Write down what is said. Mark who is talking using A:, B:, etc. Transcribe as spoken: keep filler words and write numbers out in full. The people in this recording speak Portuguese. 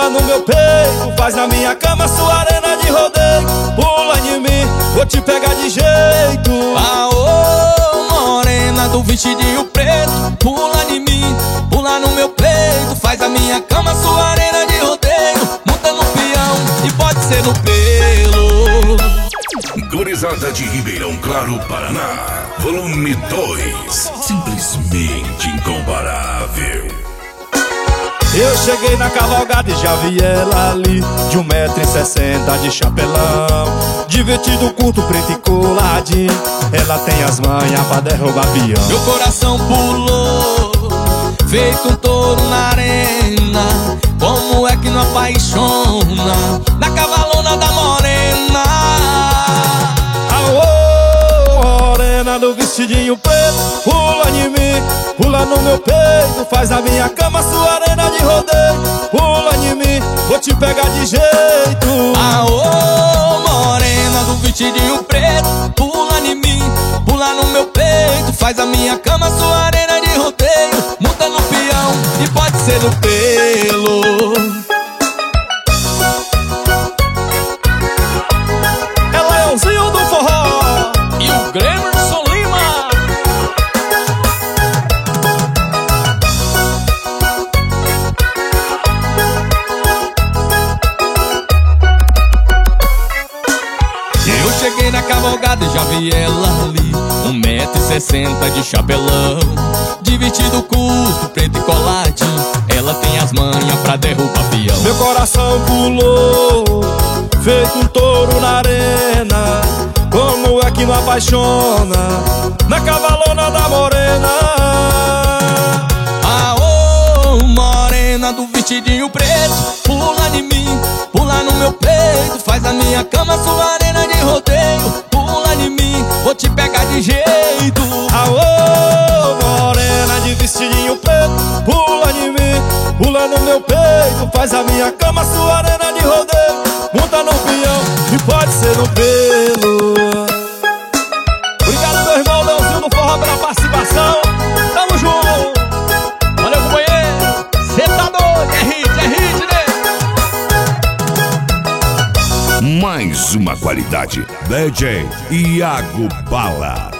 A: pula no meu peito, faz na minha cama sua arena de rodeio. Pula em mim, vou te pegar de jeito.
B: Aô, morena do vestidinho preto, pula em mim, pula no meu peito, faz a minha cama sua arena de rodeio. Monta no peão e pode ser no pelo.
C: Gurizada de Ribeirão Claro, Paraná, volume dois, simplesmente incomparável.
A: Eu cheguei na cavalgada e já vi ela ali, de um metro e sessenta de chapelão, de vestido curto, preto e coladinho. Ela tem as manhas pra derrubar peão.
B: Meu coração pulou, feito um touro na arena. Como é que não apaixona na cavalona da morena?
A: Aô, morena do vestidinho preto, pula em mim, pula no meu peito, faz na minha cama sua arena de rodeio. Pula em mim, vou te pegar de jeito.
B: Aô, morena do vestidinho preto, pula em mim, pula no meu peito, faz a minha cama sua arena de rodeio. Monta no peão e pode ser no pelo.
A: É Leãozinho do forró
B: E o Gremerson Lima. Eu cheguei na cavalgada e já vi ela ali, um metro e sessenta de chapelão, de vestido curto, preto e coladinho. Ela tem as manhas pra derrubar peão.
A: Meu coração pulou, feito um touro na arena. Como é que não apaixona na cavalona da morena?
B: Aô, morena do vestidinho preto, pula em mim, pula no meu peito, faz a minha cama sua arena de rodeio. Pula em mim, vou te pegar de jeito.
A: Aô, morena de vestidinho preto, pula em mim, pula no meu peito, faz a minha cama sua arena de rodeio. Monta no peão e pode ser no pelo. Obrigado, meu irmão Leãozinho do forró, pela participação. Tamo junto.
B: Valeu, companheiro, cê tá doido, é hit, é hit, né?
C: Mais uma qualidade, D J Iago Bala.